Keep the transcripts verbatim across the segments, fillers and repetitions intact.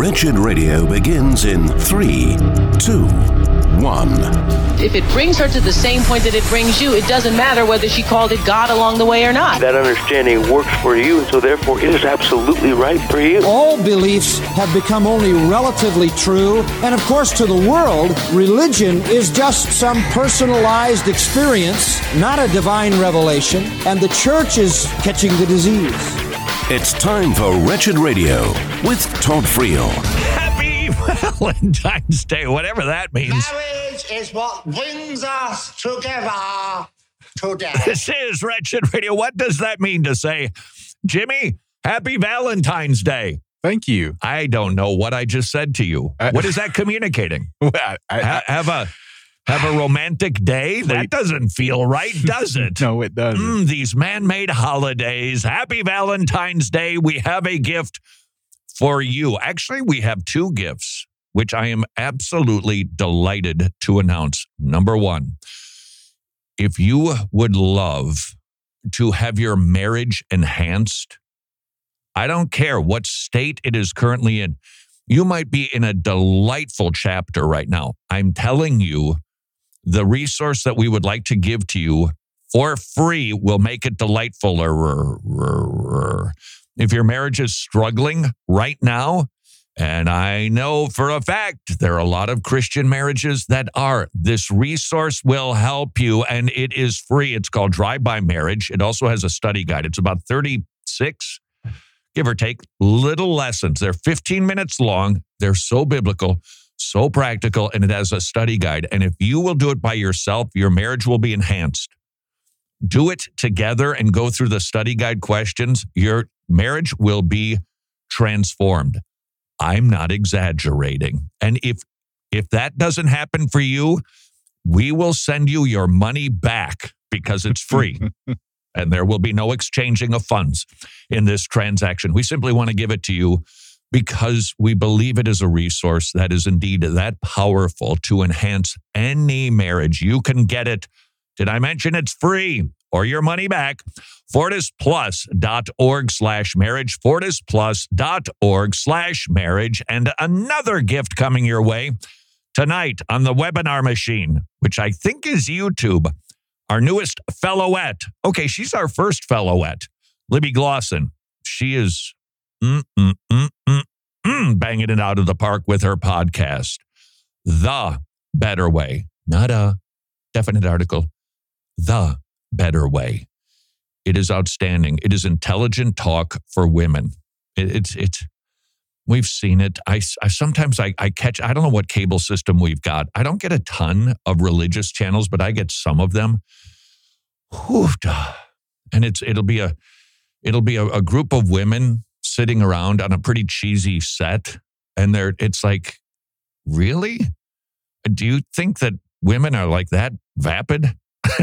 Wretched Radio begins in three, two, one. If it brings her to the same point that it brings you, it doesn't matter whether she called it God along the way or not. That understanding works for you, and so therefore it is absolutely right for you. All beliefs have become only relatively true, and of course to the world, religion is just some personalized experience, not a divine revelation, and the church is catching the disease. It's time for Wretched Radio with Todd Friel. Happy Valentine's Day, whatever that means. Marriage is what brings us together today. This is Wretched Radio. What does that mean to say, Jimmy, happy Valentine's Day? Thank you. I don't know what I just said to you. I, what is that communicating? Well, I, I, ha- have a have a romantic day? That doesn't feel right, does it? No, it doesn't. Mm, these man-made holidays. Happy Valentine's Day. We have a gift for you. Actually, we have two gifts, which I am absolutely delighted to announce. Number one, if you would love to have your marriage enhanced, I don't care what state it is currently in. You might be in a delightful chapter right now. I'm telling you, the resource that we would like to give to you for free will make it delightful. If your marriage is struggling right now, and I know for a fact there are a lot of Christian marriages that are, this resource will help you, and it is free. It's called Drive-By Marriage. It also has a study guide. It's about thirty-six, give or take, little lessons. They're fifteen minutes long. They're so biblical, so practical, and it has a study guide. And if you will do it by yourself, your marriage will be enhanced. Do it together and go through the study guide questions. Your marriage will be transformed. I'm not exaggerating. And if if that doesn't happen for you, we will send you your money back because it's free. And there will be no exchanging of funds in this transaction. We simply want to give it to you because we believe it is a resource that is indeed that powerful to enhance any marriage. You can get it. Did I mention it's free or your money back? FortisPlus.org slash marriage, FortisPlus.org slash marriage. And another gift coming your way tonight on the webinar machine, which I think is YouTube. Our newest fellowette. Okay, she's our first fellowette, Libby Glosson. She is mm, mm, mm, mm, mm, banging it out of the park with her podcast, The Better Way. Not a definite article. The Better Way. It is outstanding. It is intelligent talk for women. It, it's it's. We've seen it. I, I sometimes I, I catch. I don't know what cable system we've got. I don't get a ton of religious channels, but I get some of them. Whew, and it's it'll be a it'll be a, a group of women sitting around on a pretty cheesy set, and they're it's like, really? Do you think that women are like that vapid?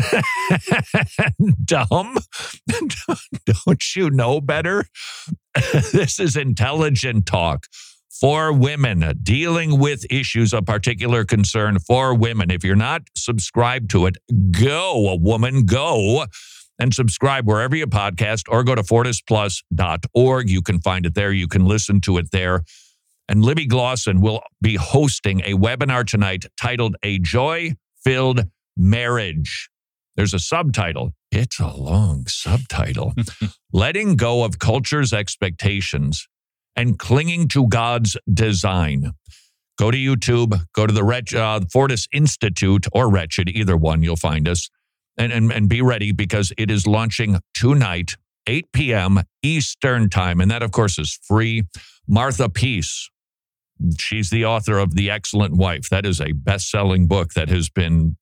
Dumb? Don't you know better? This is intelligent talk for women, dealing with issues of particular concern for women. If you're not subscribed to it, go, a woman, go and subscribe wherever you podcast, or go to Fortis Plus dot org. You can find it there. You can listen to it there. And Libby Glosson will be hosting a webinar tonight titled A Joy-Filled Marriage. There's a subtitle. It's a long subtitle. Letting go of culture's expectations and clinging to God's design. Go to YouTube, go to the Wretch, uh, Fortis Institute or Wretched, either one, you'll find us. And, and, and be ready because it is launching tonight, eight p.m. Eastern Time. And that, of course, is free. Martha Peace. She's the author of The Excellent Wife. That is a best-selling book that has been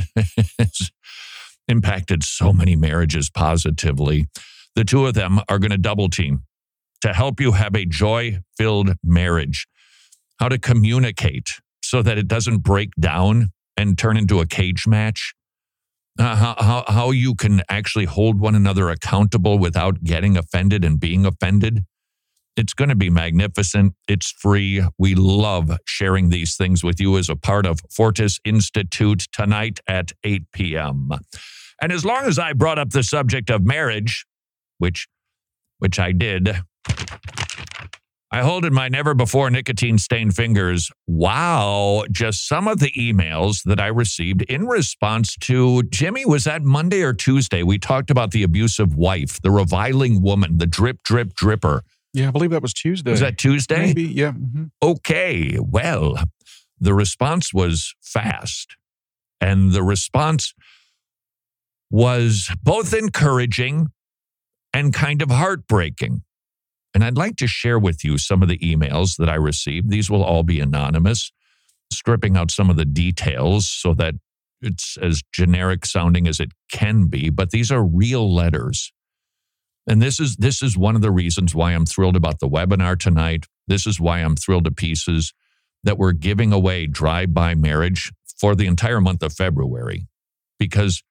impacted so many marriages positively. The two of them are going to double team to help you have a joy-filled marriage. How to communicate so that it doesn't break down and turn into a cage match. Uh, how, how, how you can actually hold one another accountable without getting offended and being offended. It's going to be magnificent. It's free. We love sharing these things with you as a part of Fortis Institute tonight at eight p.m. And as long as I brought up the subject of marriage, which which I did, I hold in my never-before nicotine-stained fingers, wow, just some of the emails that I received in response to, Jimmy, was that Monday or Tuesday? We talked about the abusive wife, the reviling woman, the drip, drip, dripper. Yeah, I believe that was Tuesday. Was that Tuesday? Maybe, yeah. Mm-hmm. Okay, well, the response was fast. And the response was both encouraging and kind of heartbreaking. And I'd like to share with you some of the emails that I received. These will all be anonymous, stripping out some of the details so that it's as generic sounding as it can be. But these are real letters. And this is this is one of the reasons why I'm thrilled about the webinar tonight. This is why I'm thrilled to pieces that we're giving away Drive-By Marriage for the entire month of February. Because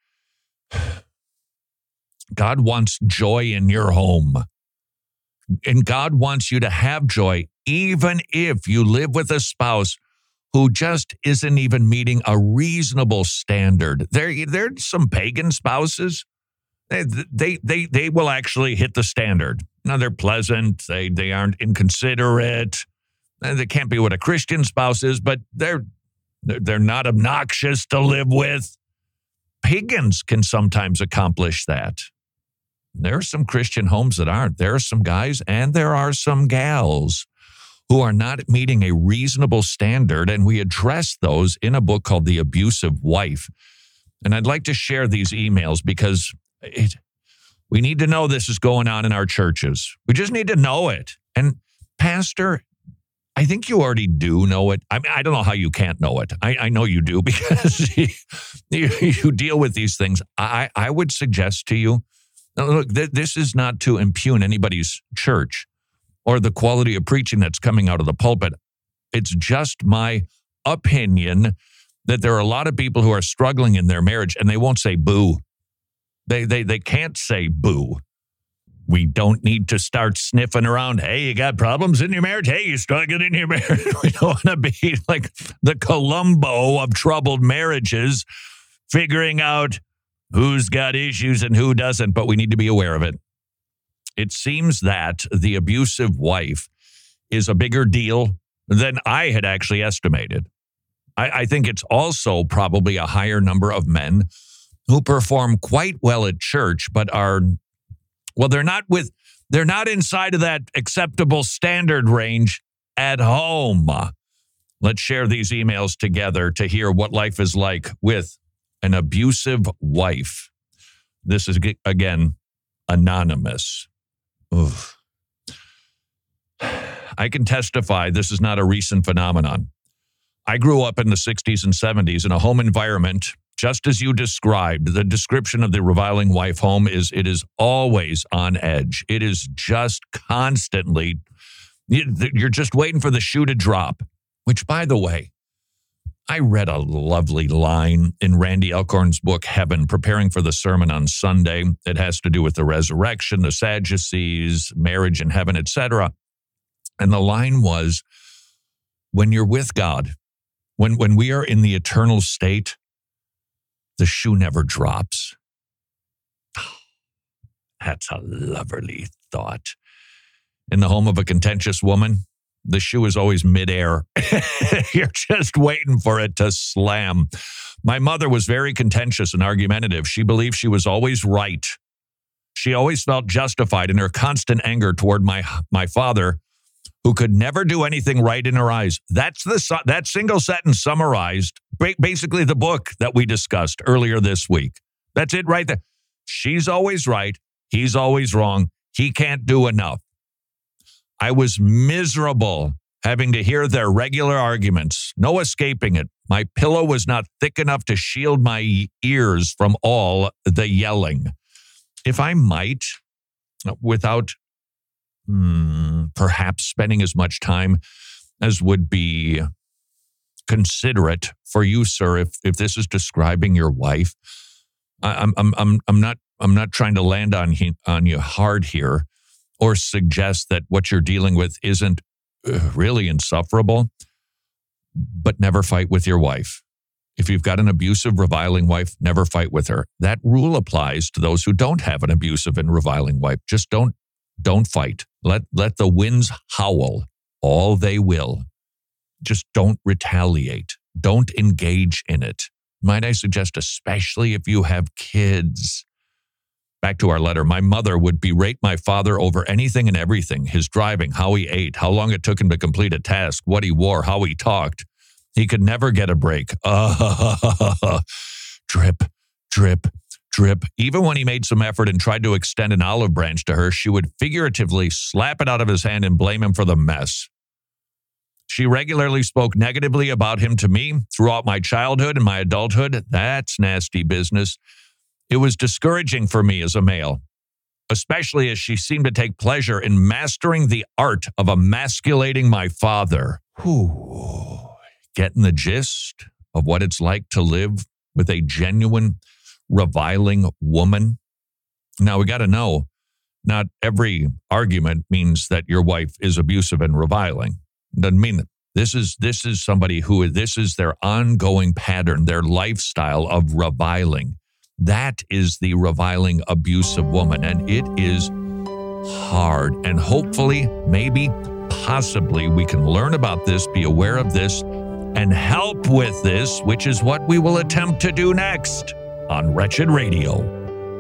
God wants joy in your home. And God wants you to have joy, even if you live with a spouse who just isn't even meeting a reasonable standard. There, there's some pagan spouses. They, they, they, they will actually hit the standard. Now, they're pleasant. They, they aren't inconsiderate. They can't be what a Christian spouse is, but they're, they're not obnoxious to live with. Pagans can sometimes accomplish that. There are some Christian homes that aren't. There are some guys and there are some gals who are not meeting a reasonable standard, and we address those in a book called The Abusive Wife. And I'd like to share these emails because it, we need to know this is going on in our churches. We just need to know it. And Pastor, I think you already do know it. I mean, I don't know how you can't know it. I, I know you do because you, you deal with these things. I, I would suggest to you, look, th- this is not to impugn anybody's church or the quality of preaching that's coming out of the pulpit. It's just my opinion that there are a lot of people who are struggling in their marriage and they won't say boo. They they they can't say boo. We don't need to start sniffing around. Hey, you got problems in your marriage? Hey, you struggling in your marriage? We don't want to be like the Columbo of troubled marriages, figuring out who's got issues and who doesn't, but we need to be aware of it. It seems that the abusive wife is a bigger deal than I had actually estimated. I, I think it's also probably a higher number of men who perform quite well at church, but are, well, they're not with, they're not inside of that acceptable standard range at home. Let's share these emails together to hear what life is like with an abusive wife. This is, again, anonymous. Oof. I can testify this is not a recent phenomenon. I grew up in the sixties and seventies in a home environment, just as you described. The description of the reviling wife home is it is always on edge. It is just constantly, you're just waiting for the shoe to drop, which, by the way, I read a lovely line in Randy Alcorn's book, Heaven, preparing for the sermon on Sunday. It has to do with the resurrection, the Sadducees, marriage in heaven, et cetera. And the line was, when you're with God, when, when we are in the eternal state, the shoe never drops. That's a lovely thought. In the home of a contentious woman, the shoe is always midair. You're just waiting for it to slam. My mother was very contentious and argumentative. She believed she was always right. She always felt justified in her constant anger toward my, my father, who could never do anything right in her eyes. That's the that single sentence summarized basically the book that we discussed earlier this week. That's it right there. She's always right. He's always wrong. He can't do enough. I was miserable having to hear their regular arguments. No escaping it. My pillow was not thick enough to shield my ears from all the yelling. If I might, without hmm, perhaps spending as much time as would be considerate for you, sir, if if this is describing your wife, I'm I'm I'm I'm not I'm not trying to land on he, on you hard here, or suggest that what you're dealing with isn't really insufferable, but never fight with your wife. If you've got an abusive, reviling wife, never fight with her. That rule applies to those who don't have an abusive and reviling wife. Just don't Don't fight. Let, let the winds howl all they will. Just don't retaliate. Don't engage in it. Might I suggest, especially if you have kids. Back to our letter. My mother would berate my father over anything and everything. His driving, how he ate, how long it took him to complete a task, what he wore, how he talked. He could never get a break. Uh, drip, drip, drip. Even when he made some effort and tried to extend an olive branch to her, she would figuratively slap it out of his hand and blame him for the mess. She regularly spoke negatively about him to me throughout my childhood and my adulthood. That's nasty business. It was discouraging for me as a male, especially as she seemed to take pleasure in mastering the art of emasculating my father. Whew. Getting the gist of what it's like to live with a genuine, reviling woman? Now, we got to know, not every argument means that your wife is abusive and reviling. Doesn't mean that. This is this is somebody who, this is their ongoing pattern, their lifestyle of reviling. That is the reviling, abusive woman, and it is hard. And hopefully, maybe, possibly, we can learn about this, be aware of this, and help with this, which is what we will attempt to do next on Wretched Radio.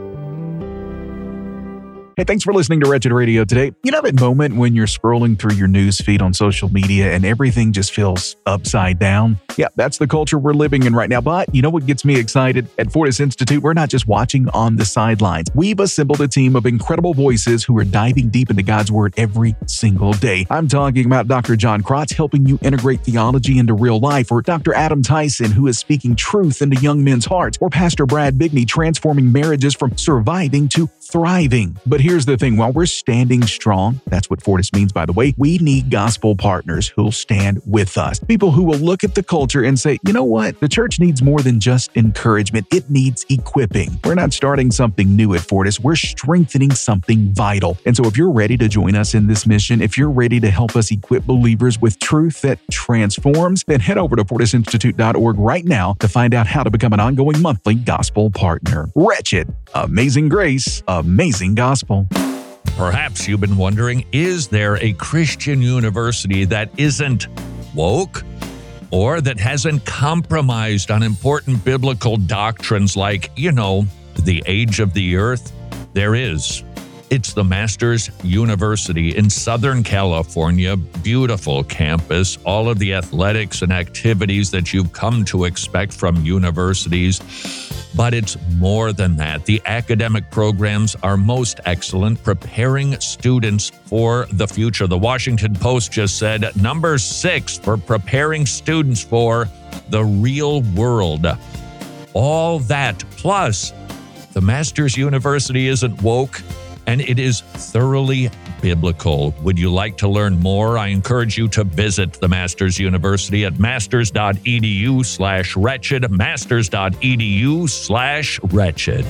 Hey, thanks for listening to Wretched Radio today. You know that moment when you're scrolling through your news feed on social media and everything just feels upside down? Yeah, that's the culture we're living in right now. But you know what gets me excited? At Fortis Institute, we're not just watching on the sidelines. We've assembled a team of incredible voices who are diving deep into God's Word every single day. I'm talking about Doctor John Krotz helping you integrate theology into real life, or Doctor Adam Tyson, who is speaking truth into young men's hearts, or Pastor Brad Bigney transforming marriages from surviving to thriving. But here's the thing, while we're standing strong, that's what Fortis means, by the way, we need gospel partners who'll stand with us. People who will look at the culture and say, you know what? The church needs more than just encouragement. It needs equipping. We're not starting something new at Fortis. We're strengthening something vital. And so if you're ready to join us in this mission, if you're ready to help us equip believers with truth that transforms, then head over to fortis institute dot org right now to find out how to become an ongoing monthly gospel partner. Wretched, amazing grace, amazing gospel. Perhaps you've been wondering, is there a Christian university that isn't woke or that hasn't compromised on important biblical doctrines like, you know, the age of the earth? There is. It's the Masters University in Southern California. Beautiful campus, all of the athletics and activities that you've come to expect from universities. But it's more than that. The academic programs are most excellent, preparing students for the future. The Washington Post just said number six for preparing students for the real world. All that, plus the Masters University isn't woke, and it is thoroughly biblical. Would you like to learn more? I encourage you to visit the Masters University at masters.edu slash wretched, masters.edu slash wretched.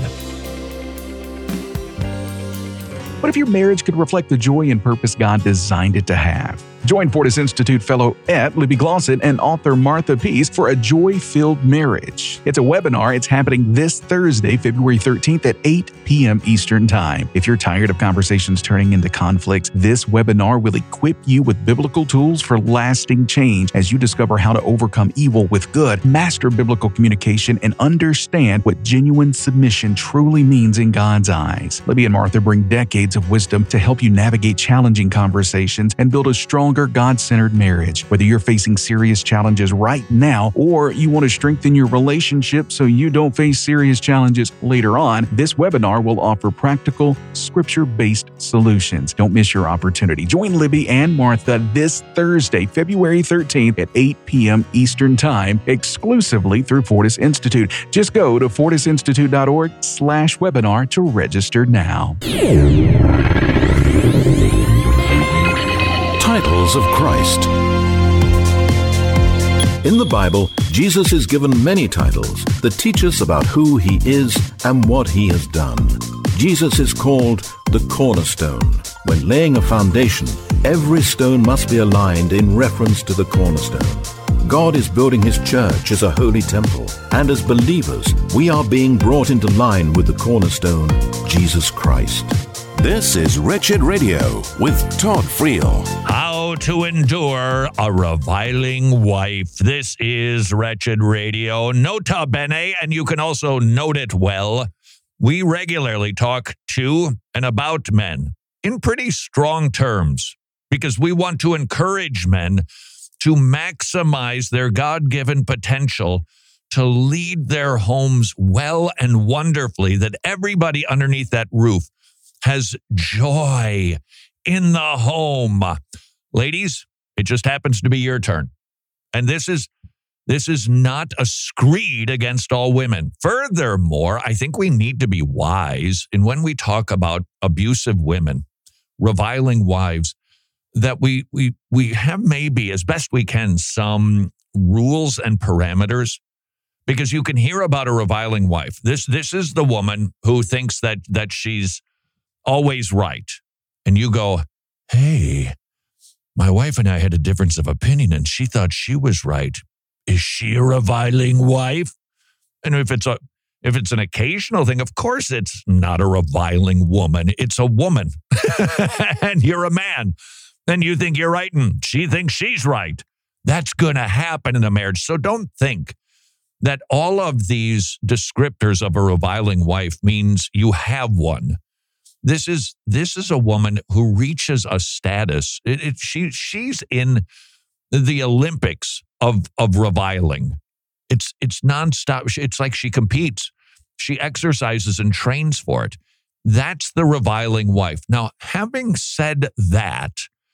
What if your marriage could reflect the joy and purpose God designed it to have? Join Fortis Institute fellow Et Libby Glossett and author Martha Pease for A Joy-Filled Marriage. It's a webinar. It's happening this Thursday, February thirteenth at eight p.m. Eastern Time. If you're tired of conversations turning into conflicts, this webinar will equip you with biblical tools for lasting change as you discover how to overcome evil with good, master biblical communication, and understand what genuine submission truly means in God's eyes. Libby and Martha bring decades of wisdom to help you navigate challenging conversations and build a strong God-centered marriage. Whether you're facing serious challenges right now or you want to strengthen your relationship so you don't face serious challenges later on, this webinar will offer practical, scripture-based solutions. Don't miss your opportunity. Join Libby and Martha this Thursday, February thirteenth at eight p.m. Eastern Time, exclusively through Fortis Institute. Just go to fortis institute dot org slash webinar to register now. Titles of Christ. In the Bible, Jesus is given many titles that teach us about who he is and what he has done. Jesus is called the cornerstone. When laying a foundation, every stone must be aligned in reference to the cornerstone. God is building his church as a holy temple, and as believers, we are being brought into line with the cornerstone, Jesus Christ. This is Wretched Radio with Todd Friel. How to endure a reviling wife. This is Wretched Radio. Nota bene, and you can also note it well. We regularly talk to and about men in pretty strong terms because we want to encourage men to maximize their God-given potential to lead their homes well and wonderfully, that everybody underneath that roof has joy in the home. Ladies, it just happens to be your turn. And this is this is not a screed against all women. Furthermore, I think we need to be wise in when we talk about abusive women, reviling wives, that we we we have maybe, as best we can, some rules and parameters. Because you can hear about a reviling wife. This this is the woman who thinks that that she's always right. And you go, hey, my wife and I had a difference of opinion and she thought she was right. Is she a reviling wife? And if it's a if it's an occasional thing, of course it's not a reviling woman. It's a woman. And you're a man. And you think you're right and she thinks she's right. That's going to happen in a marriage. So don't think that all of these descriptors of a reviling wife means you have one. This is this is a woman who reaches a status. It, it, she she's in the Olympics of of reviling. It's it's nonstop. It's like she competes. She exercises and trains for it. That's the reviling wife. Now, having said that,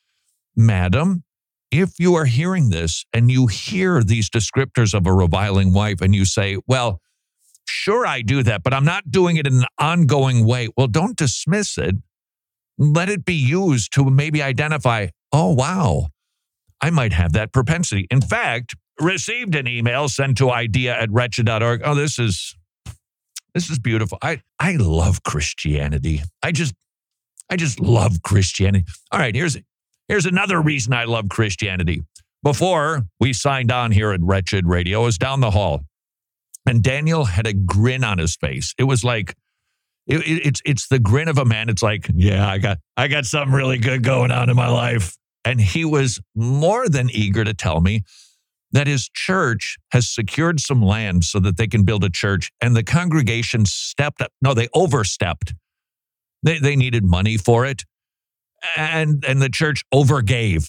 madam, if you are hearing this and you hear these descriptors of a reviling wife and you say, well, sure, I do that, but I'm not doing it in an ongoing way. Well, don't dismiss it. Let it be used to maybe identify, oh, wow, I might have that propensity. In fact, received an email sent to idea at wretched dot org. Oh, this is this is beautiful. I, I love Christianity. I just I just love Christianity. All right, here's here's another reason I love Christianity. Before we signed on here at Wretched Radio, I was down the hall. And Daniel had a grin on his face. It was like, it, it, it's it's the grin of a man. It's like, yeah, I got I got something really good going on in my life. And he was more than eager to tell me that his church has secured some land so that they can build a church. And the congregation stepped up. No, they overstepped. They they needed money for it. And, and the church overgave.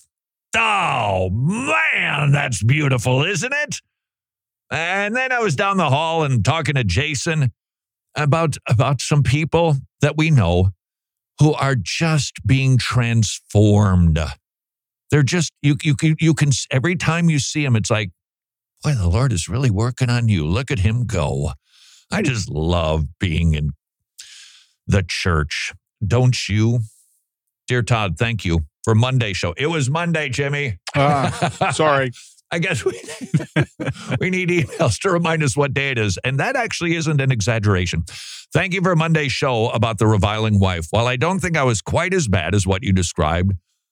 Oh, man, that's beautiful, isn't it? And then I was down the hall and talking to Jason about, about some people that we know who are just being transformed. They're just, you, you, you can, every time you see them, it's like, boy, the Lord is really working on you. Look at him go. I just love being in the church. Don't you? Dear Todd, thank you for Monday show. It was Monday, Jimmy. Uh, sorry. I guess we need, we need emails to remind us what day it is. And that actually isn't an exaggeration. Thank you for Monday's show about the reviling wife. While I don't think I was quite as bad as what you described,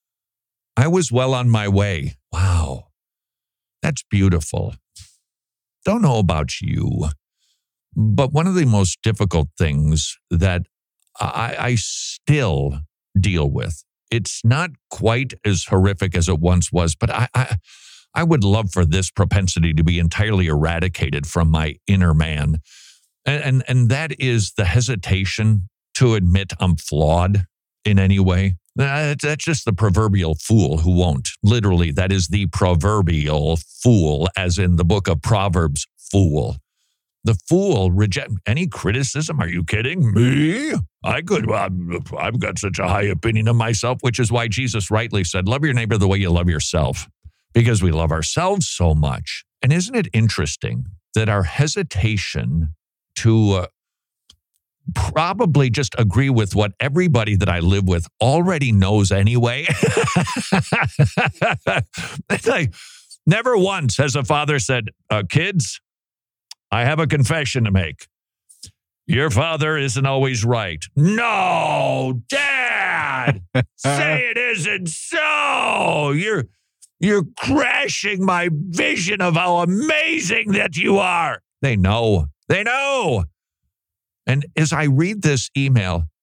I was well on my way. Wow. That's beautiful. Don't know about you, but one of the most difficult things that I, I still deal with, it's not quite as horrific as it once was, but I, I I would love for this propensity to be entirely eradicated from my inner man. And, and, and that is the hesitation to admit I'm flawed in any way. That's just the proverbial fool who won't. Literally, that is the proverbial fool, as in the book of Proverbs, fool. The fool reject any criticism. Are you kidding me? I could, I've got such a high opinion of myself, which is why Jesus rightly said, love your neighbor the way you love yourself. Because we love ourselves so much. And isn't it interesting that our hesitation to uh, probably just agree with what everybody that I live with already knows anyway? Like, never once has a father said, uh, kids, I have a confession to make. Your father isn't always right. No, Dad, say it isn't so. You're You're crashing my vision of how amazing that you are. They know. They know. And as I read this email,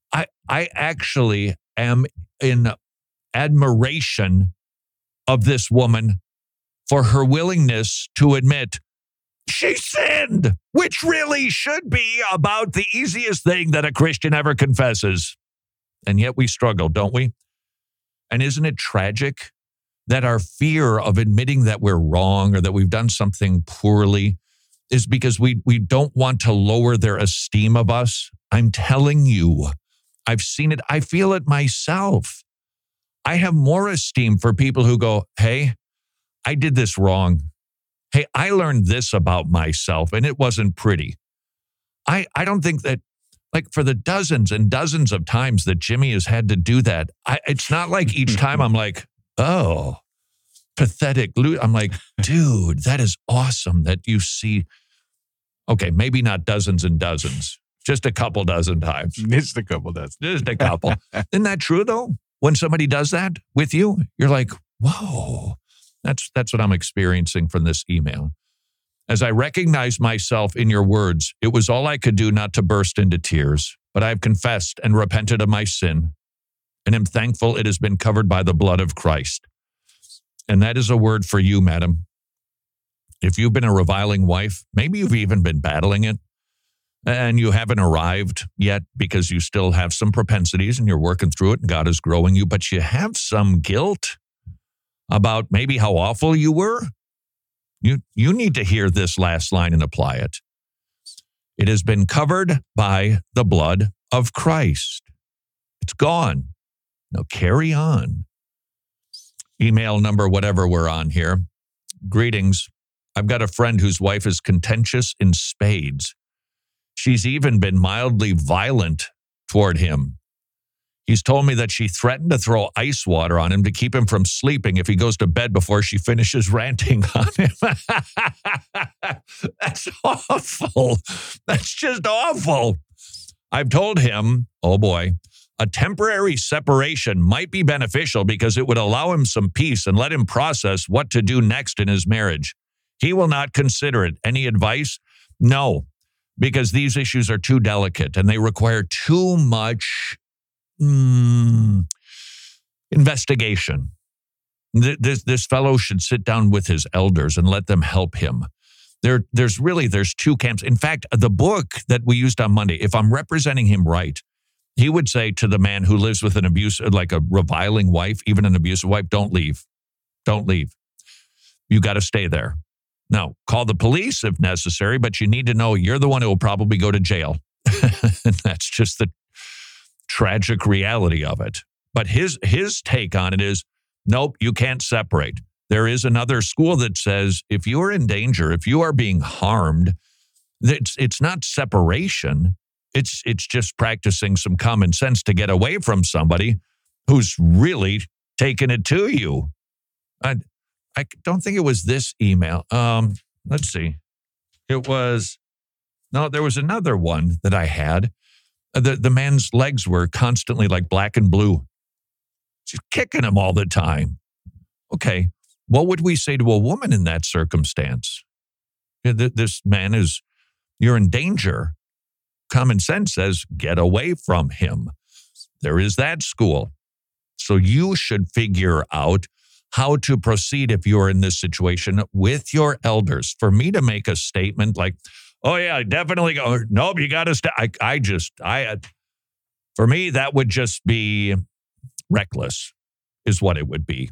I, I actually am in admiration of this woman for her willingness to admit she sinned, which really should be about the easiest thing that a Christian ever confesses. And yet we struggle, don't we? And isn't it tragic that our fear of admitting that we're wrong or that we've done something poorly is because we, we don't want to lower their esteem of us? I'm telling you, I've seen it. I feel it myself. I have more esteem for people who go, hey, I did this wrong. Hey, I learned this about myself and it wasn't pretty. I, I don't think that, like, for the dozens and dozens of times that Jimmy has had to do that, I, it's not like each time I'm like, oh, pathetic. I'm like, dude, that is awesome that you see. Okay, maybe not dozens and dozens, just a couple dozen times. Just a couple dozen. Just a couple. Isn't that true, though? When somebody does that with you, you're like, whoa, that's, that's what I'm experiencing from this email. As I recognize myself in your words, it was all I could do not to burst into tears, but I have confessed and repented of my sin, and am thankful it has been covered by the blood of Christ. And that is a word for you, madam. If you've been a reviling wife, maybe you've even been battling it, and you haven't arrived yet because you still have some propensities and you're working through it and God is growing you, but you have some guilt about maybe how awful you were. You, you need to hear this last line and apply it. It has been covered by the blood of Christ. It's gone. Now carry on. Email number, whatever we're on here. Greetings. I've got a friend whose wife is contentious in spades. She's even been mildly violent toward him. He's told me that she threatened to throw ice water on him to keep him from sleeping if he goes to bed before she finishes ranting on him. That's awful. That's just awful. I've told him, oh boy, a temporary separation might be beneficial because it would allow him some peace and let him process what to do next in his marriage. He will not consider it. Any advice? No, because these issues are too delicate and they require too much mm, investigation. This, this fellow should sit down with his elders and let them help him. There, there's really, there's two camps. In fact, the book that we used on Monday, if I'm representing him right, he would say to the man who lives with an abusive, like a reviling wife, even an abusive wife, don't leave. Don't leave. You got to stay there. Now, call the police if necessary, but you need to know you're the one who will probably go to jail. That's just the tragic reality of it. But his his take on it is, nope, you can't separate. There is another school that says if you are in danger, if you are being harmed, it's it's not separation. It's it's just practicing some common sense to get away from somebody who's really taking it to you. I, I don't think it was this email. Um, let's see. It was, no, there was another one that I had. The, the man's legs were constantly like black and blue. She's kicking him all the time. Okay, what would we say to a woman in that circumstance? This man is, you're in danger. Common sense says, get away from him. There is that school. So you should figure out how to proceed if you're in this situation with your elders. For me to make a statement like, oh yeah, definitely go, nope, you got to stay. I, I just, I, for me, that would just be reckless is what it would be.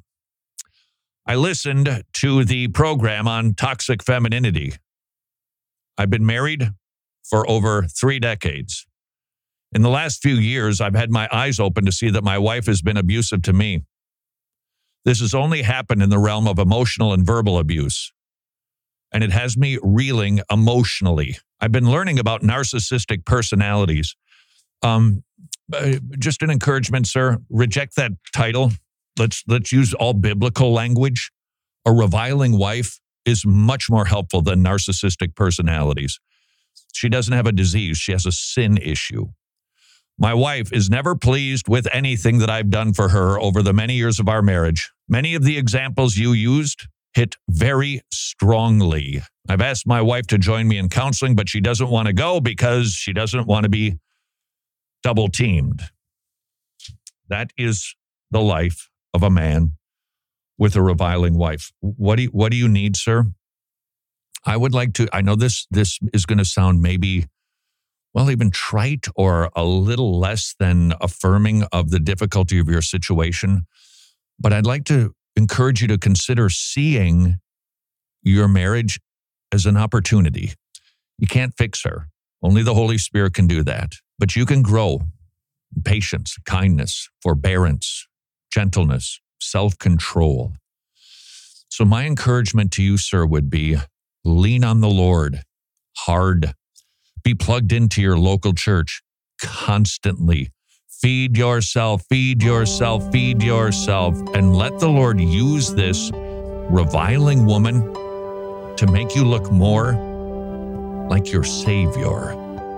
I listened to the program on toxic femininity. I've been married for over three decades. In the last few years, I've had my eyes open to see that my wife has been abusive to me. This has only happened in the realm of emotional and verbal abuse, and it has me reeling emotionally. I've been learning about narcissistic personalities. Um, just an encouragement, sir, reject that title. Let's let's use all biblical language. A reviling wife is much more helpful than narcissistic personalities. She doesn't have a disease. She has a sin issue. My wife is never pleased with anything that I've done for her over the many years of our marriage. Many of the examples you used hit very strongly. I've asked my wife to join me in counseling, but she doesn't want to go because she doesn't want to be double teamed. That is the life of a man with a reviling wife. What do you, what do you need, sir? I would like to, I know this, this is going to sound maybe, well, even trite or a little less than affirming of the difficulty of your situation, but I'd like to encourage you to consider seeing your marriage as an opportunity. You can't fix her. Only the Holy Spirit can do that. But you can grow in patience, kindness, forbearance, gentleness, self-control. So my encouragement to you, sir, would be lean on the Lord hard. Be plugged into your local church constantly. Feed yourself, feed yourself, feed yourself, and let the Lord use this reviling woman to make you look more like your Savior.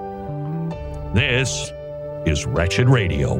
This is Wretched Radio.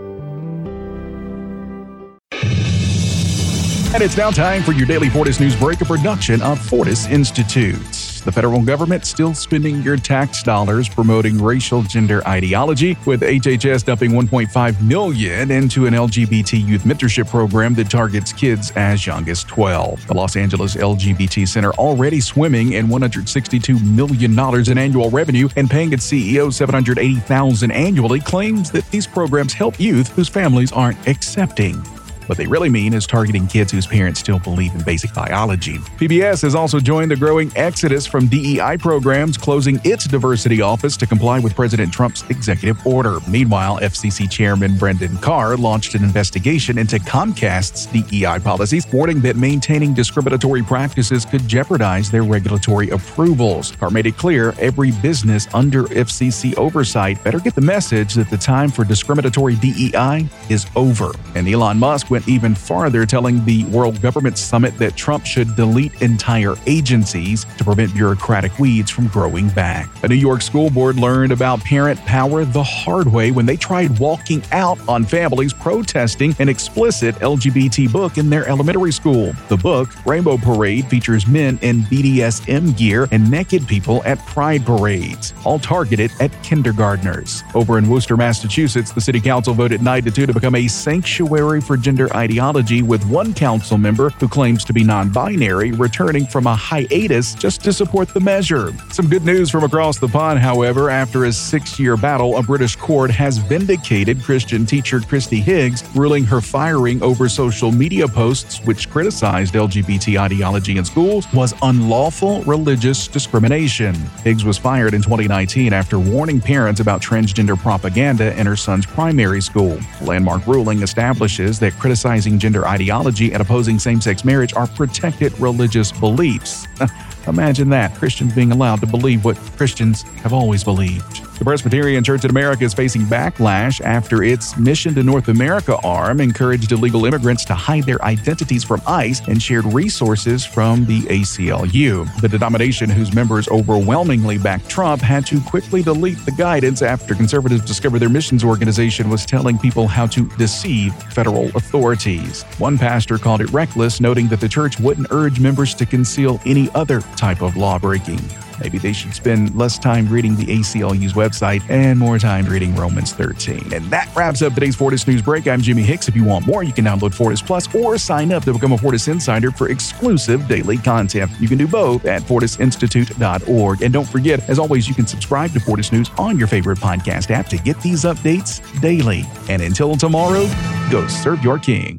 And it's now time for your daily Fortis News Break, a production of Fortis Institute. The federal government still spending your tax dollars promoting racial gender ideology, with H H S dumping one point five million dollars into an L G B T youth mentorship program that targets kids as young as twelve. The Los Angeles L G B T Center, already swimming in one hundred sixty-two million dollars in annual revenue and paying its C E O seven hundred eighty thousand dollars annually, claims that these programs help youth whose families aren't accepting. What they really mean is targeting kids whose parents still believe in basic biology. P B S has also joined the growing exodus from D E I programs, closing its diversity office to comply with President Trump's executive order. Meanwhile, F C C Chairman Brendan Carr launched an investigation into Comcast's D E I policies, warning that maintaining discriminatory practices could jeopardize their regulatory approvals. Carr made it clear every business under F C C oversight better get the message that the time for discriminatory D E I is over. And Elon Musk went even farther, telling the World Government Summit that Trump should delete entire agencies to prevent bureaucratic weeds from growing back. A New York school board learned about parent power the hard way when they tried walking out on families protesting an explicit L G B T book in their elementary school. The book, Rainbow Parade, features men in B D S M gear and naked people at pride parades, all targeted at kindergartners. Over in Worcester, Massachusetts, the city council voted nine to two to become a sanctuary for gender ideology, with one council member who claims to be non-binary returning from a hiatus just to support the measure. Some good news from across the pond, however. After a six-year battle, a British court has vindicated Christian teacher Christy Higgs, ruling her firing over social media posts which criticized L G B T ideology in schools was unlawful religious discrimination. Higgs was fired in twenty nineteen after warning parents about transgender propaganda in her son's primary school. The landmark ruling establishes that criticizing gender ideology and opposing same-sex marriage are protected religious beliefs. Imagine that, Christians being allowed to believe what Christians have always believed. The Presbyterian Church in America is facing backlash after its Mission to North America arm encouraged illegal immigrants to hide their identities from ICE and shared resources from the A C L U. The denomination, whose members overwhelmingly backed Trump, had to quickly delete the guidance after conservatives discovered their missions organization was telling people how to deceive federal authorities. One pastor called it reckless, noting that the church wouldn't urge members to conceal any other type of law-breaking. Maybe they should spend less time reading the A C L U's website and more time reading Romans thirteen. And that wraps up today's Fortis News Break. I'm Jimmy Hicks. If you want more, you can download Fortis Plus or sign up to become a Fortis Insider for exclusive daily content. You can do both at fortis institute dot org. And don't forget, as always, you can subscribe to Fortis News on your favorite podcast app to get these updates daily. And until tomorrow, go serve your king.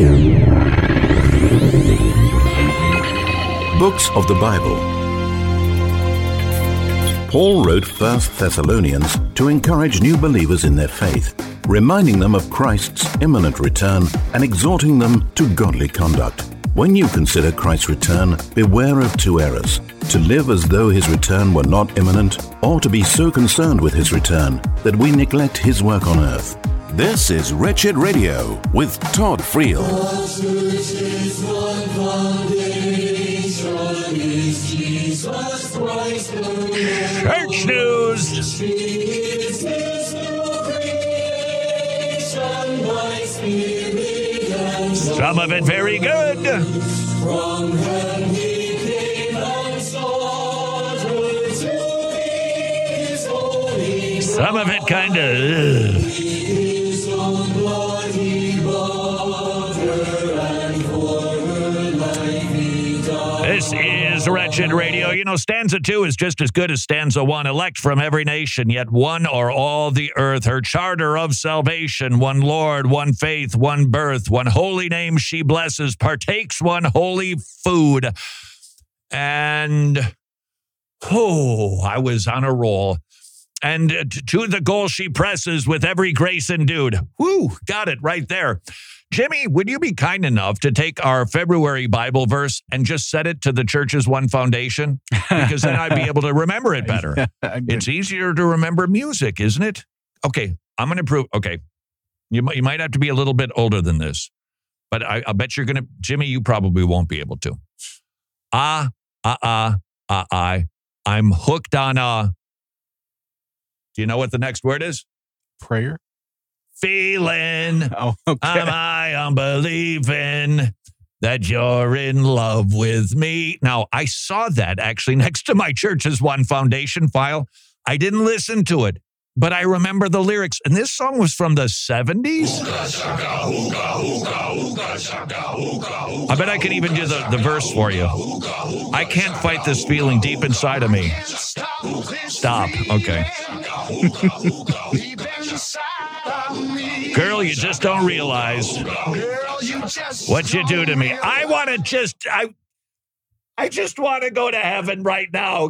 Books of the Bible. Paul wrote First Thessalonians to encourage new believers in their faith, reminding them of Christ's imminent return and exhorting them to godly conduct. When you consider Christ's return, beware of two errors: to live as though his return were not imminent, or to be so concerned with his return that we neglect his work on earth. This is Wretched Radio with Todd Friel. Church news. Some of it very good. Some of it kind of... This is Wretched Radio. You know, stanza two is just as good as stanza one. Elect from every nation, yet one or all the earth. Her charter of salvation, one Lord, one faith, one birth, one holy name she blesses, partakes one holy food. And, oh, I was on a roll. And to the goal she presses with every grace endued. Whoo, got it right there. Jimmy, would you be kind enough to take our February Bible verse and just set it to the church's one foundation? Because then I'd be able to remember it better. It's easier to remember music, isn't it? Okay, I'm going to prove. Okay, you might, you might have to be a little bit older than this, but I, I bet you're going to, Jimmy, you probably won't be able to. Ah, ah, ah, ah, I. I'm hooked on a. Do you know what the next word is? Prayer. Feeling. Oh, okay. Am I unbelieving that you're in love with me? Now, I saw that actually next to my church's one foundation file. I didn't listen to it, but I remember the lyrics. And this song was from the seventies. I bet I can even do the, the verse for you. I can't fight this feeling deep inside of me. Stop. Okay. Girl, you just don't realize what you do to me. I want to just, I, I just want to go to heaven right now.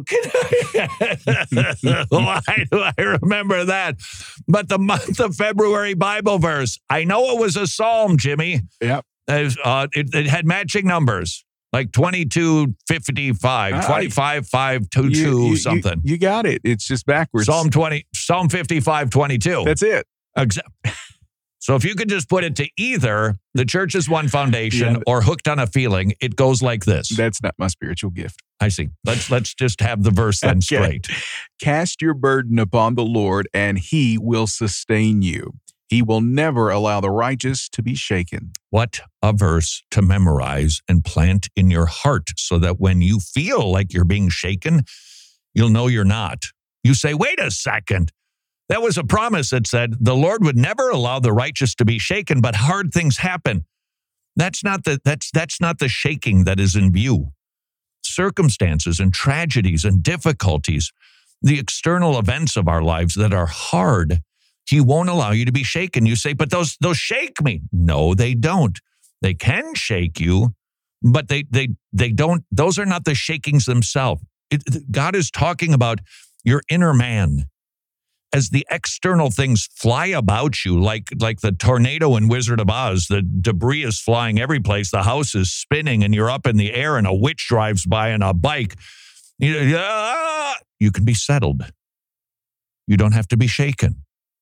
Why do I remember that? But the month of February Bible verse, I know it was a psalm, Jimmy. Yep. Uh, it, it had matching numbers. Like twenty-two fifty-five, twenty-five five twenty-two, something. You, you got it. It's just backwards. Psalm twenty, Psalm fifty-five twenty-two. That's it. Exactly. So if you could just put it to either the church's one foundation yeah. or hooked on a feeling, it goes like this. That's not my spiritual gift. I see. Let's let's just have the verse then okay. straight. Cast your burden upon the Lord, and he will sustain you. He will never allow the righteous to be shaken. What a verse to memorize and plant in your heart so that when you feel like you're being shaken, you'll know you're not. You say, wait a second. That was a promise that said the Lord would never allow the righteous to be shaken, but hard things happen. That's not the, that's, that's not the shaking that is in view. Circumstances and tragedies and difficulties, the external events of our lives that are hard, he won't allow you to be shaken. You say, but those those shake me. No, they don't. They can shake you, but they they they don't. Those are not the shakings themselves. It, God is talking about your inner man. As the external things fly about you, like like the tornado in Wizard of Oz, the debris is flying every place. The house is spinning, and you're up in the air, and a witch drives by on a bike. You, ah, you can be settled. You don't have to be shaken.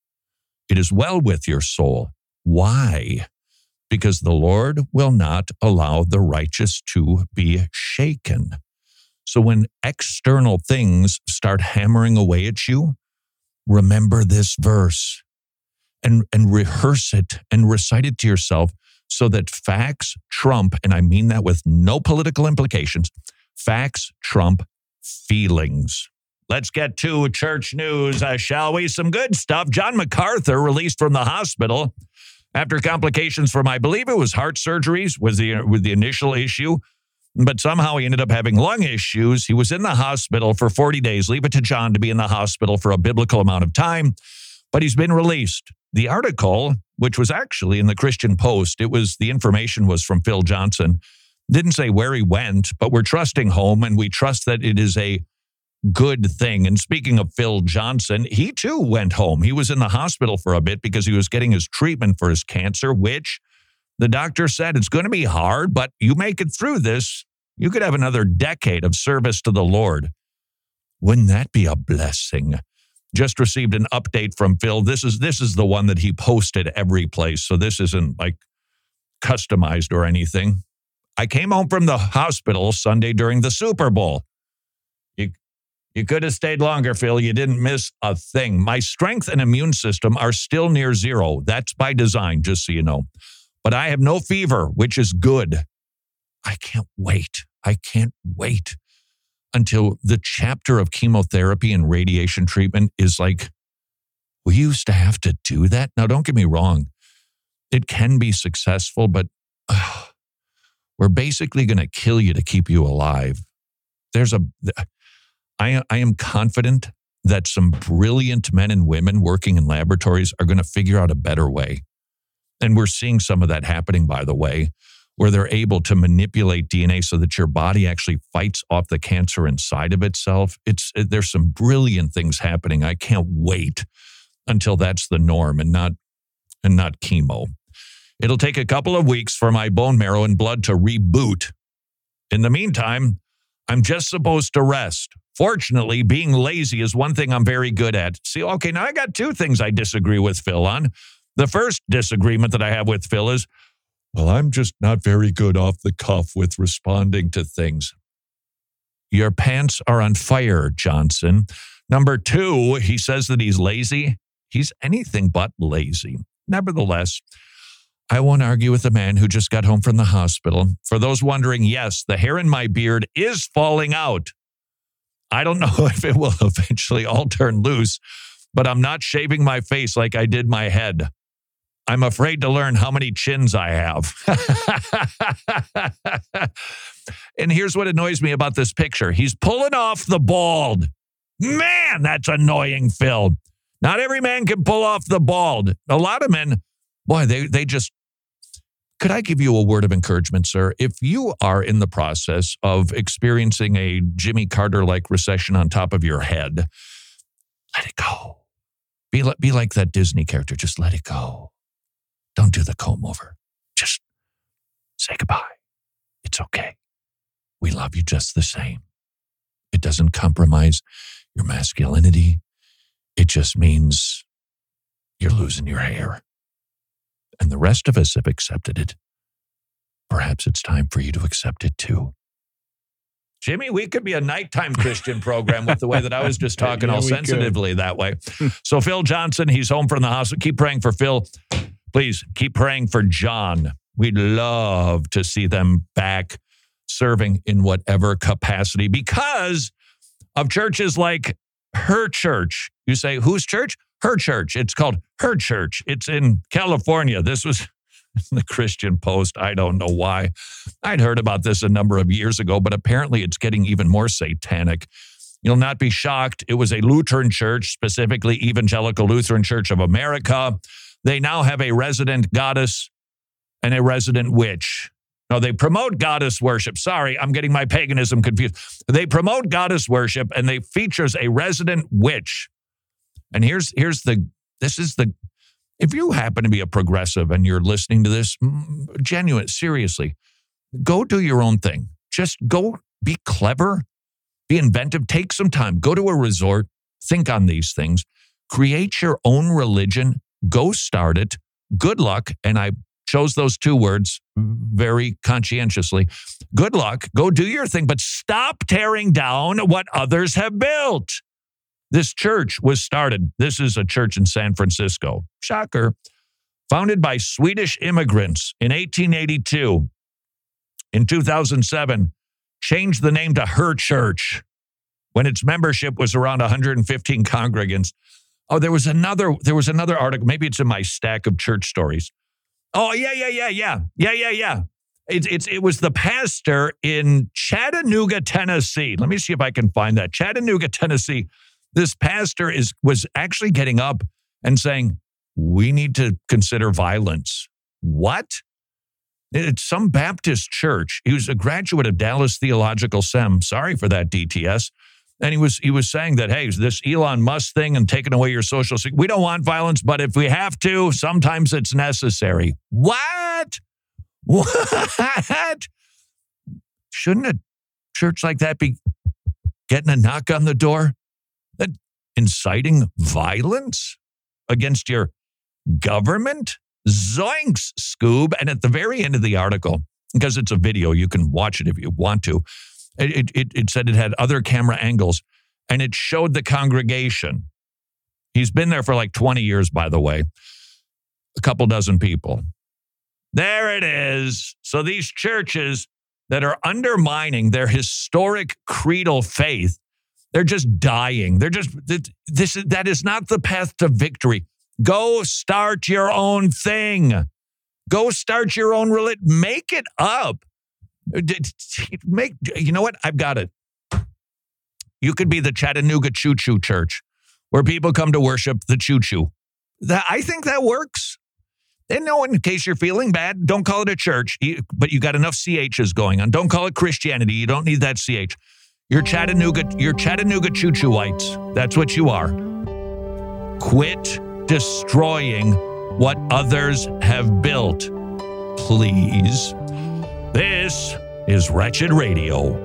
It is well with your soul. Why? Because the Lord will not allow the righteous to be shaken. So when external things start hammering away at you, remember this verse and, and rehearse it and recite it to yourself so that facts trump, and I mean that with no political implications, facts trump feelings. Let's get to church news, uh, shall we? Some good stuff. John MacArthur released from the hospital after complications from, I believe it was heart surgeries was the, with the initial issue, but somehow he ended up having lung issues. He was in the hospital for forty days. Leave it to John to be in the hospital for a biblical amount of time, but he's been released. The article, which was actually in the Christian Post, it was the information was from Phil Johnson, didn't say where he went, but we're trusting home, and we trust that it is a good thing. And speaking of Phil Johnson, he too went home. He was in the hospital for a bit because he was getting his treatment for his cancer, which the doctor said it's going to be hard, but you make it through this, you could have another decade of service to the Lord. Wouldn't that be a blessing? Just received an update from Phil. This is this is the one that he posted every place, so this isn't like customized or anything. I came home from the hospital Sunday during the Super Bowl. You You could have stayed longer, Phil. You didn't miss a thing. My strength and immune system are still near zero. That's by design, just so you know. But I have no fever, which is good. I can't wait. I can't wait until the chapter of chemotherapy and radiation treatment is like We used to have to do that. Now, don't get me wrong. It can be successful, but uh, we're basically going to kill you to keep you alive. There's a, I, I am confident that some brilliant men and women working in laboratories are going to figure out a better way. And we're seeing some of that happening, by the way, where they're able to manipulate D N A so that your body actually fights off the cancer inside of itself. It's there's some brilliant things happening. I can't wait until that's the norm and not and not chemo. It'll take a couple of weeks for my bone marrow and blood to reboot. In the meantime, I'm just supposed to rest. Fortunately, being lazy is one thing I'm very good at. See, okay, now I got two things I disagree with Phil on. The first disagreement that I have with Phil is, well, I'm just not very good off the cuff with responding to things. Your pants are on fire, Johnson. Number two, he says that he's lazy. He's anything but lazy. Nevertheless, I won't argue with a man who just got home from the hospital. For those wondering, yes, the hair in my beard is falling out. I don't know if it will eventually all turn loose, but I'm not shaving my face like I did my head. I'm afraid to learn how many chins I have. And here's what annoys me about this picture. He's pulling off the bald. Man, that's annoying, Phil. Not every man can pull off the bald. A lot of men, boy, they they just, could I give you a word of encouragement, sir? If you are in the process of experiencing a Jimmy Carter-like recession on top of your head, let it go. Be, be like that Disney character. Just let it go. Don't do the comb over. Just say goodbye. It's okay. We love you just the same. It doesn't compromise your masculinity. It just means you're losing your hair. And the rest of us have accepted it. Perhaps it's time for you to accept it too. Jimmy, we could be a nighttime Christian program with the way that I was just talking yeah, all sensitively could. That way. So Phil Johnson, he's home from the hospital. Keep praying for Phil. Please keep praying for John. We'd love to see them back serving in whatever capacity because of churches like Her Church. You say, whose church? Her Church. It's called Her Church. It's in California. This was in the Christian Post. I don't know why. I'd heard about this a number of years ago, but apparently it's getting even more satanic. You'll not be shocked. It was a Lutheran church, specifically Evangelical Lutheran Church of America. They now have a resident goddess and a resident witch. No, they promote goddess worship. Sorry, I'm getting my paganism confused. They promote goddess worship and they features a resident witch. And here's here's the, this is the, if you happen to be a progressive and you're listening to this, genuine, seriously, go do your own thing. Just go be clever, be inventive, take some time, go to a resort, think on these things, create your own religion, go start it. Good luck. And I chose those two words very conscientiously. Good luck. Go do your thing, but stop tearing down what others have built. This church was started. This is a church in San Francisco. Shocker. Founded by Swedish immigrants in eighteen eighty-two. In two thousand seven, changed the name to Her Church when its membership was around one hundred fifteen congregants. Oh, there was another, there was another article. Maybe it's in my stack of church stories. Oh, yeah, yeah, yeah, yeah. Yeah, yeah, yeah. It's, it's, it was the pastor in Chattanooga, Tennessee. Let me see if I can find that. Chattanooga, Tennessee. This pastor is was actually getting up and saying, we need to consider violence. What? It's some Baptist church. He was a graduate of Dallas Theological Sem. Sorry for that, D T S. And he was he was saying that, hey, this Elon Musk thing and taking away your social security, we don't want violence, but if we have to, sometimes it's necessary. What? What? Shouldn't a church like that be getting a knock on the door? That inciting violence against your government? Zoinks, Scoob. And at the very end of the article, because it's a video, you can watch it if you want to, it, it, it said it had other camera angles, and it showed the congregation. He's been there for like twenty years, by the way. A couple dozen people. There it is. So these churches that are undermining their historic creedal faith They're just dying. They're just, this, that is not the path to victory. Go start your own thing. Go start your own religion. Make it up. Make, you know what? I've got it. You could be the Chattanooga Choo Choo Church, where people come to worship the choo choo. That, I think that works. And no, in case you're feeling bad, don't call it a church, but you got enough C H's going on. Don't call it Christianity. You don't need that C H. You're Chattanooga, you're Chattanooga Choo Chooites. That's what you are. Quit destroying what others have built, please. This is Wretched Radio.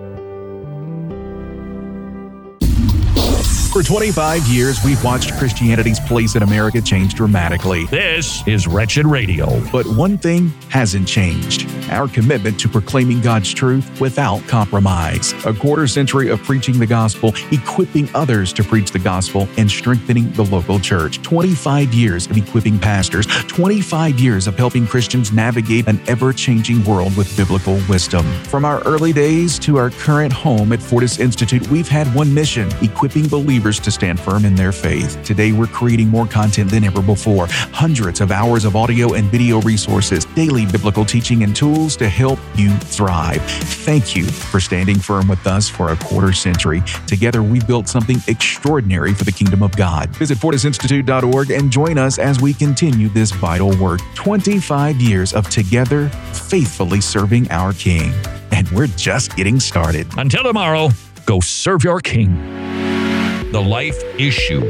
For twenty-five years, we've watched Christianity's place in America change dramatically. This is Wretched Radio. But one thing hasn't changed: our commitment to proclaiming God's truth without compromise. A quarter century of preaching the gospel, equipping others to preach the gospel, and strengthening the local church. twenty-five years of equipping pastors. twenty-five years of helping Christians navigate an ever-changing world with biblical wisdom. From our early days to our current home at Fortis Institute, we've had one mission: equipping believers to stand firm in their faith. Today, we're creating more content than ever before. Hundreds of hours of audio and video resources, daily biblical teaching and tools to help you thrive. Thank you for standing firm with us for a quarter century. Together, we've built something extraordinary for the kingdom of God. Visit fortis institute dot org and join us as we continue this vital work. twenty-five years of together faithfully serving our King. And we're just getting started. Until tomorrow, go serve your King. The life issue.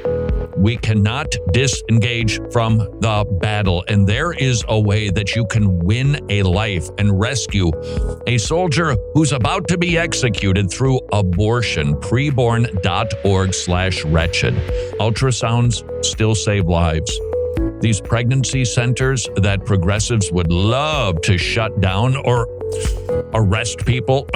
We cannot disengage from the battle, and there is a way that you can win a life and rescue a soldier who's about to be executed through abortion. preborn dot org slash wretched. Ultrasounds still save lives. These pregnancy centers that progressives would love to shut down or arrest people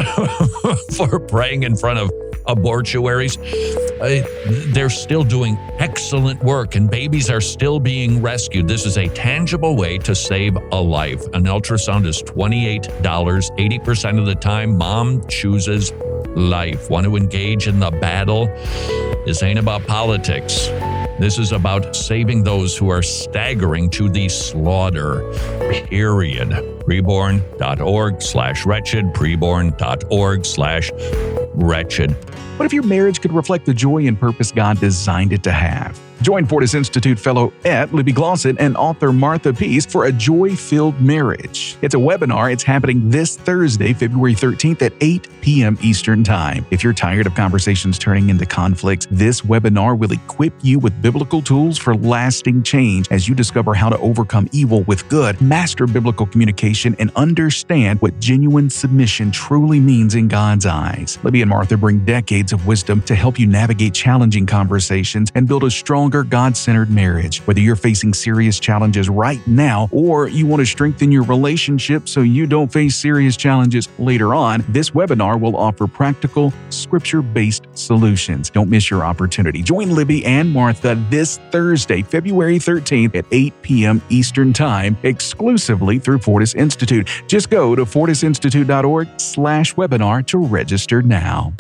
for praying in front of abortuaries, uh, they're still doing excellent work, and babies are still being rescued. This is a tangible way to save a life. An ultrasound is twenty-eight dollars. eighty percent of the time, mom chooses life. Want to engage in the battle? This ain't about politics. This is about saving those who are staggering to the slaughter, period. preborn dot org slash wretched, preborn dot org slash wretched. What if your marriage could reflect the joy and purpose God designed it to have? Join Fortis Institute fellow Et Libby Glosson and author Martha Pease for A Joy-Filled Marriage. It's a webinar. It's happening this Thursday, February thirteenth at eight p.m. Eastern Time. If you're tired of conversations turning into conflicts, this webinar will equip you with biblical tools for lasting change as you discover how to overcome evil with good, master biblical communication, and understand what genuine submission truly means in God's eyes. Libby and Martha bring decades of wisdom to help you navigate challenging conversations and build a strong God-centered marriage. Whether you're facing serious challenges right now or you want to strengthen your relationship so you don't face serious challenges later on, this webinar will offer practical, scripture-based solutions. Don't miss your opportunity. Join Libby and Martha this Thursday, February thirteenth at eight p.m. Eastern Time, exclusively through Fortis Institute. Just go to fortis institute dot org slash webinar to register now.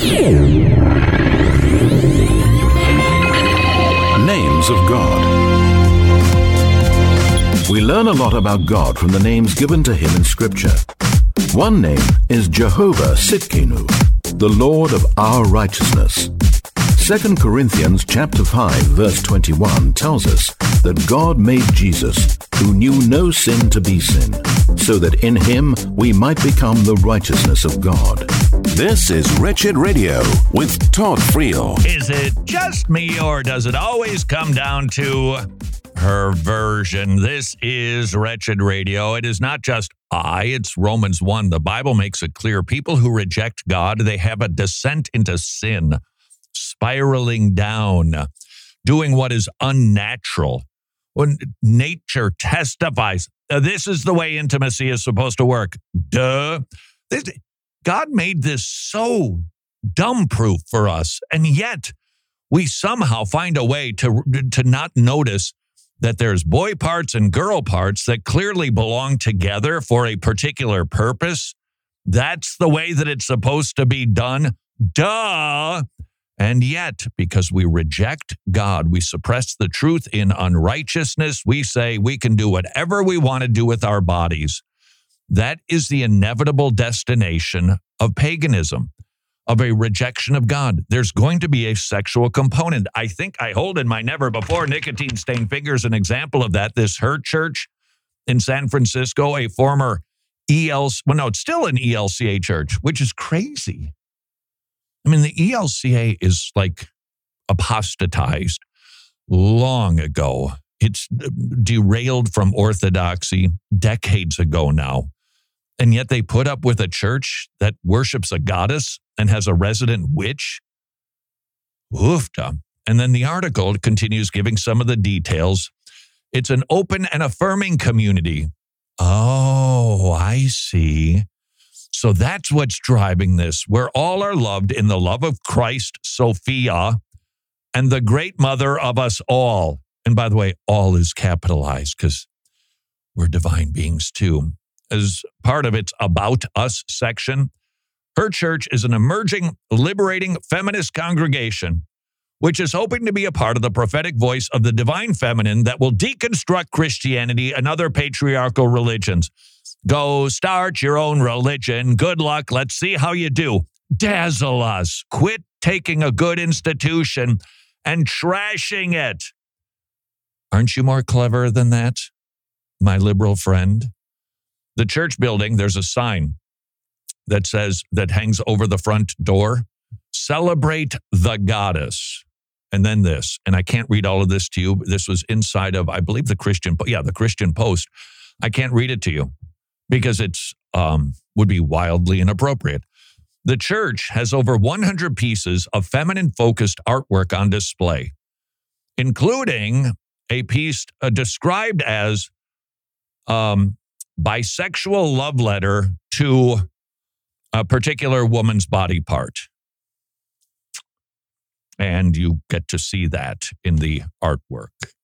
Names of God. We learn a lot about God from the names given to him in Scripture. One name is Jehovah Tsidkenu, the Lord of our righteousness. Second Corinthians chapter five, verse twenty-one tells us that God made Jesus, who knew no sin, to be sin, so that in him we might become the righteousness of God. This is Wretched Radio with Todd Friel. Is it just me, or does it always come down to her version? This is Wretched Radio. It is not just I, it's Romans one. The Bible makes it clear. People who reject God, they have a descent into sin, spiraling down, doing what is unnatural. When nature testifies, this is the way intimacy is supposed to work. Duh. This, God made this so dumb-proof for us, and yet we somehow find a way to, to not notice that there's boy parts and girl parts that clearly belong together for a particular purpose. That's the way that it's supposed to be done. Duh. And yet, because we reject God, we suppress the truth in unrighteousness, we say we can do whatever we want to do with our bodies. That is the inevitable destination of paganism, of a rejection of God. There's going to be a sexual component. I think I hold in my never before nicotine-stained fingers an example of that. This Her Church in San Francisco, a former E L C, well, no, it's still an E L C A church, which is crazy. I mean, the E L C A is like apostatized long ago. It's derailed from orthodoxy decades ago now. And yet they put up with a church that worships a goddess and has a resident witch. Oofta. And then the article continues giving some of the details. It's an open and affirming community. Oh, I see. So that's what's driving this, where all are loved in the love of Christ, Sophia, and the great mother of us all. And by the way, all is capitalized because we're divine beings too. As part of its About Us section, Her Church is an emerging, liberating feminist congregation, which is hoping to be a part of the prophetic voice of the divine feminine that will deconstruct Christianity and other patriarchal religions. Go start your own religion. Good luck. Let's see how you do. Dazzle us. Quit taking a good institution and trashing it. Aren't you more clever than that, my liberal friend? The church building, there's a sign that says, that hangs over the front door, celebrate the goddess. And then this, and I can't read all of this to you. This was inside of, I believe, the Christian, yeah, the Christian Post. I can't read it to you because it's um, would be wildly inappropriate. The church has over one hundred pieces of feminine-focused artwork on display, including a piece uh, described as um, bisexual love letter to a particular woman's body part. And you get to see that in the artwork.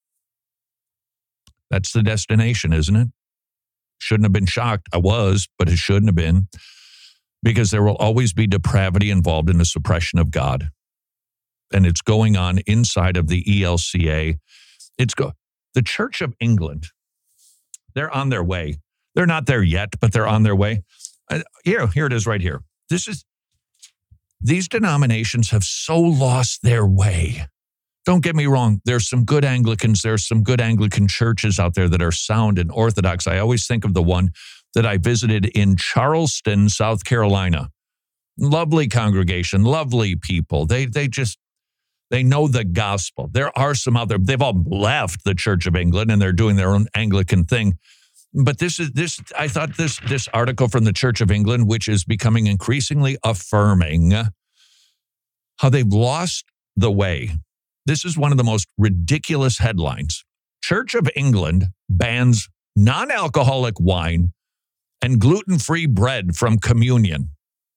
That's the destination, isn't it? Shouldn't have been shocked. I was, but it shouldn't have been. Because there will always be depravity involved in the suppression of God. And it's going on inside of the E L C A. It's go the Church of England. They're on their way. They're not there yet, but they're on their way. Uh, here, here it is right here. This is, these denominations have so lost their way. Don't get me wrong. There's some good Anglicans. There's some good Anglican churches out there that are sound and orthodox. I always think of the one that I visited in Charleston, South Carolina. Lovely congregation, lovely people. They they just, they know the gospel. There are some other, they've all left the Church of England and they're doing their own Anglican thing. But this is, this I thought this, this article from the Church of England, which is becoming increasingly affirming how they've lost the way. This is one of the most ridiculous headlines. Church of England bans non-alcoholic wine and gluten-free bread from communion.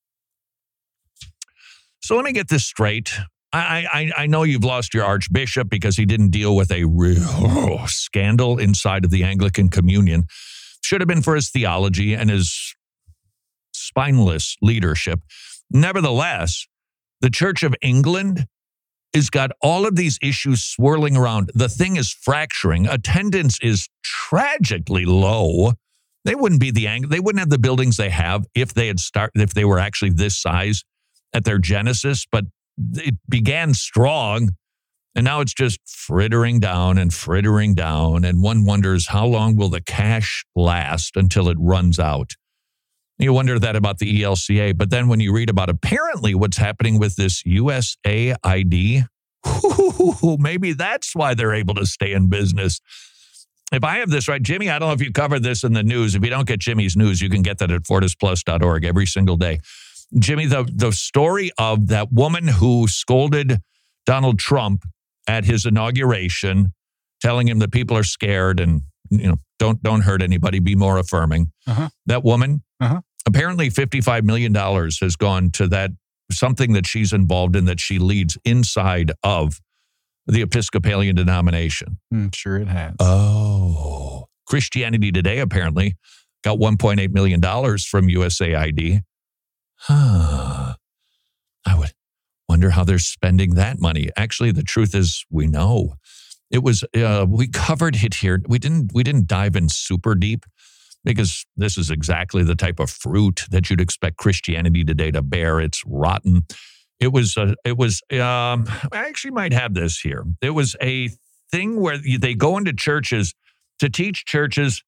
So let me get this straight. I, I, I know you've lost your archbishop because he didn't deal with a real oh, scandal inside of the Anglican communion. Should have been for his theology and his spineless leadership. Nevertheless, the Church of England has got all of these issues swirling around. The thing is fracturing. Attendance is tragically low. They wouldn't be the ang- they wouldn't have the buildings they have if they had start if they were actually this size at their genesis, but it began strong and now it's just frittering down and frittering down, and one wonders how long will the cash last until it runs out. You wonder that about the E L C A, but then when you read about apparently what's happening with this U S A I D, maybe that's why they're able to stay in business. If I have this right, Jimmy, I don't know if you covered this in the news. If you don't get Jimmy's news, you can get that at fortis plus dot org every single day. Jimmy, the, the story of that woman who scolded Donald Trump at his inauguration, telling him that people are scared and, you know, don't don't hurt anybody, be more affirming. Uh-huh. That woman, uh-huh. apparently fifty-five million dollars has gone to that, something that she's involved in that she leads inside of the Episcopalian denomination. Mm, sure it has. Oh. Christianity Today apparently got one point eight million dollars from U S A I D. Huh. I would wonder how they're spending that money. Actually, the truth is we know. It was, uh, we covered it here. We didn't, we didn't dive in super deep because this is exactly the type of fruit that you'd expect Christianity today to bear. It's rotten. It was, a, it was, um, I actually might have this here. It was a thing where they go into churches to teach churches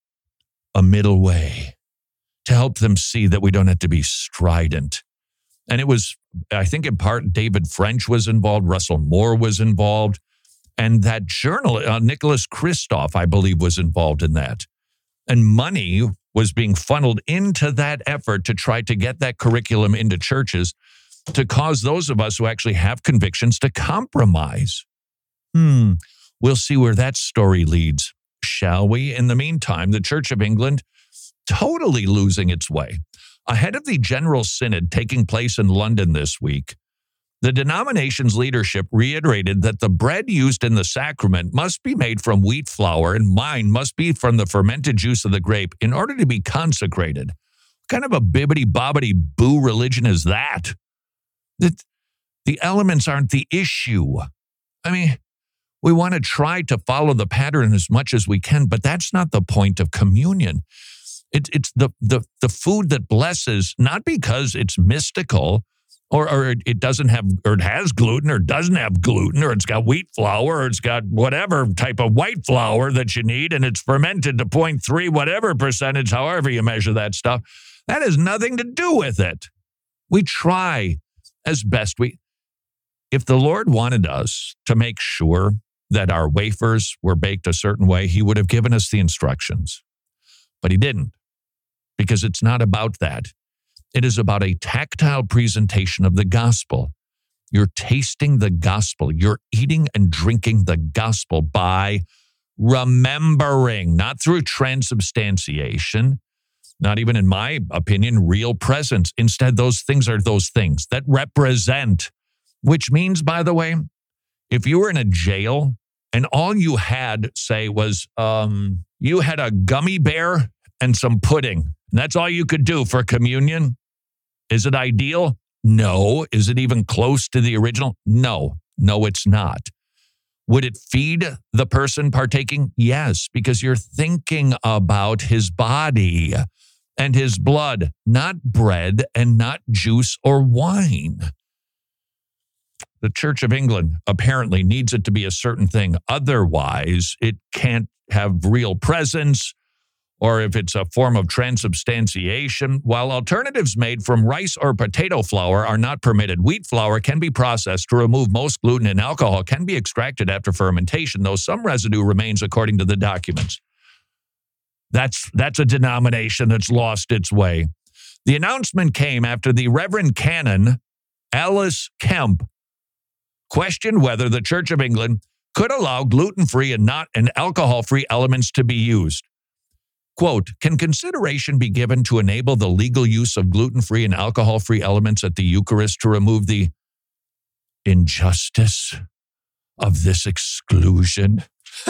a middle way, to help them see that we don't have to be strident. And it was, I think in part, David French was involved, Russell Moore was involved, and that journalist, uh, Nicholas Kristof, I believe, was involved in that. And money was being funneled into that effort to try to get that curriculum into churches to cause those of us who actually have convictions to compromise. Hmm, we'll see where that story leads, shall we? In the meantime, the Church of England totally losing its way. Ahead of the General Synod taking place in London this week, the denomination's leadership reiterated that the bread used in the sacrament must be made from wheat flour and wine must be from the fermented juice of the grape in order to be consecrated. What kind of a bibbity-bobbity-boo religion is that? The, the elements aren't the issue. I mean, we want to try to follow the pattern as much as we can, but that's not the point of communion. It, it's the, the, the food that blesses, not because it's mystical, Or, or it doesn't have, or it has gluten, or doesn't have gluten, or it's got wheat flour, or it's got whatever type of white flour that you need, and it's fermented to zero point three whatever percentage, however you measure that stuff. That has nothing to do with it. We try as best we. If the Lord wanted us to make sure that our wafers were baked a certain way, he would have given us the instructions. But he didn't, because it's not about that. It is about a tactile presentation of the gospel. You're tasting the gospel. You're eating and drinking the gospel by remembering, not through transubstantiation, not even, in my opinion, real presence. Instead, those things are those things that represent, which means, by the way, if you were in a jail and all you had, say, was um, you had a gummy bear and some pudding, and that's all you could do for communion, is it ideal? No. Is it even close to the original? No. No, it's not. Would it feed the person partaking? Yes, because you're thinking about his body and his blood, not bread and not juice or wine. The Church of England apparently needs it to be a certain thing. Otherwise, it can't have real presence. Or if it's a form of transubstantiation, while alternatives made from rice or potato flour are not permitted, wheat flour can be processed to remove most gluten, and alcohol can be extracted after fermentation, though some residue remains according to the documents. That's, that's a denomination that's lost its way. The announcement came after the Reverend Canon Alice Kemp questioned whether the Church of England could allow gluten-free and not and alcohol-free elements to be used. Quote, can consideration be given to enable the legal use of gluten-free and alcohol-free elements at the Eucharist to remove the injustice of this exclusion?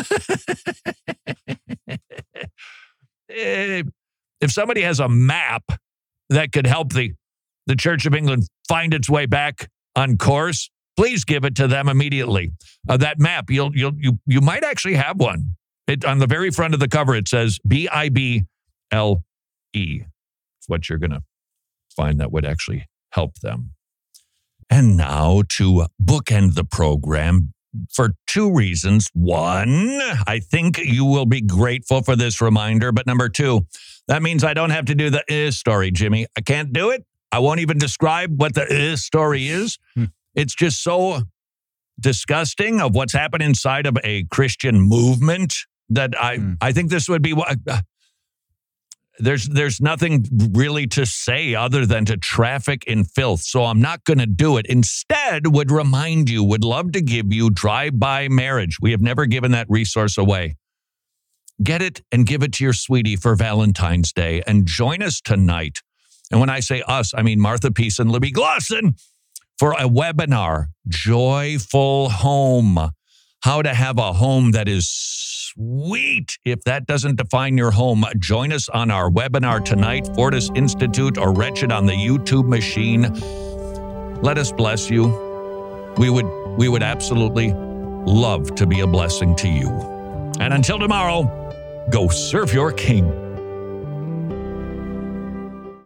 If somebody has a map that could help the, the Church of England find its way back on course, please give it to them immediately. Uh, that map, you'll, you'll, you, you might actually have one. It, on the very front of the cover, it says B I B L E. It's what you're going to find that would actually help them. And now to bookend the program for two reasons. One, I think you will be grateful for this reminder. But number two, that means I don't have to do the is story, Jimmy. I can't do it. I won't even describe what the is story is. Hmm. It's just so disgusting of what's happened inside of a Christian movement that I, mm. I think this would be what uh, there's there's nothing really to say other than to traffic in filth. So I'm not going to do it. Instead, would remind you, would love to give you Drive-By Marriage. We have never given that resource away. Get it and give it to your sweetie for Valentine's Day and join us tonight. And when I say us, I mean Martha Peace and Libby Glosson for a webinar, Joyful Home. How to have a home that is sweet. If that doesn't define your home, join us on our webinar tonight, Fortis Institute or Wretched on the YouTube machine. Let us bless you. We would we would absolutely love to be a blessing to you. And until tomorrow, go serve your King.